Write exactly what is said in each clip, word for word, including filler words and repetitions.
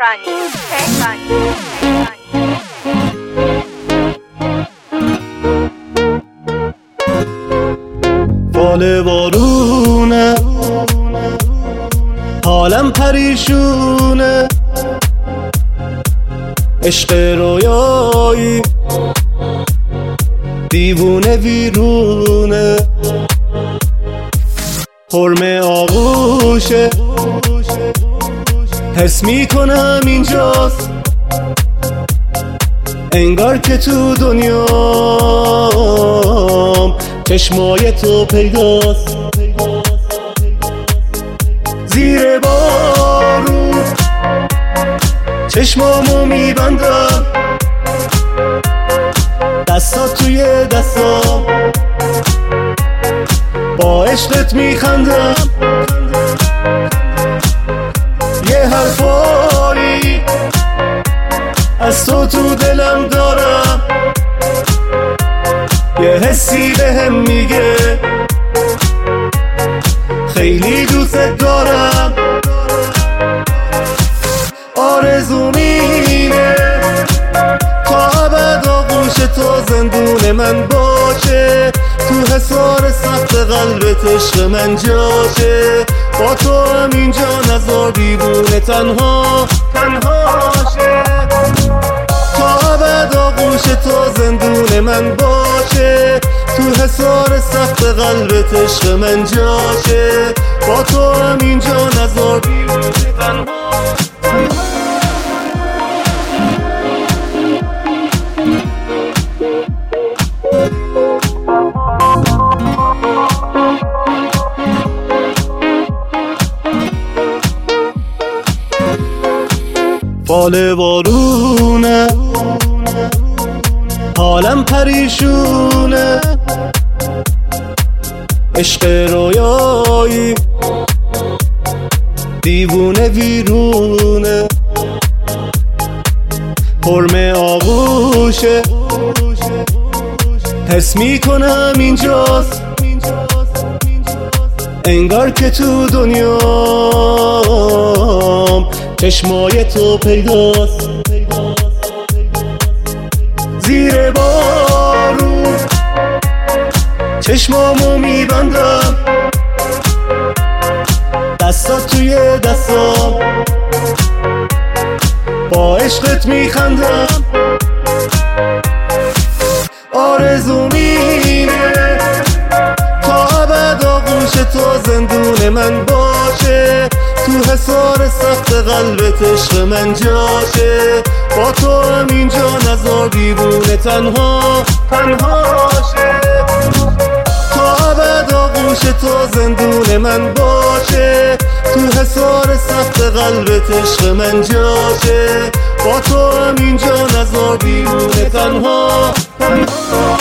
کنیم فکر کنیم فال بارونه حالم پریشونه عشق رویایی دیوونه ویرونه حرم آغوشه حس میکنم اینجاست انگار که تو دنیام چشمای تو پیداست زیر بارون چشمامو میبندم دستات توی دستام با عشقت میخندم یه حرفایی از تو تو دلم دارم یه حسی بهم میگه خیلی دوست دارم آرزوم اینه تا ابد آغوش تو زندون من باشه تو حصار سخت قلبت عشق من جاشه با تو هم اینجا نذار دیوونه تنها تنها شه تا ابد آغوش تو زندون من باشه تو حصار سخت قلبت عشق من جاشه با تو هم اینجا نذار دیوونه تنها فال بارونه حالم پریشونه عشق رویایی دیوونه ویرونه حرم آغوشه حس میکنم اینجاست انگار که تو دنیام چشمای تو پیداست زیر بارون چشمامو میبندم دستات توی دستام با عشقت میخندم آرزوم اینه تا ابد آغوش تو زندون من باشه تو حصار سخت قلبت عشق من جاشه با تو هم اینجا نذار دیوونه تنها تنها شه تا ابد آغوش تو زندون من باشه تو حصار سخت قلبت عشق من جاشه با تو هم اینجا نذار دیوونه تنها تنها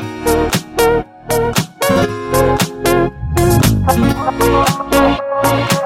شه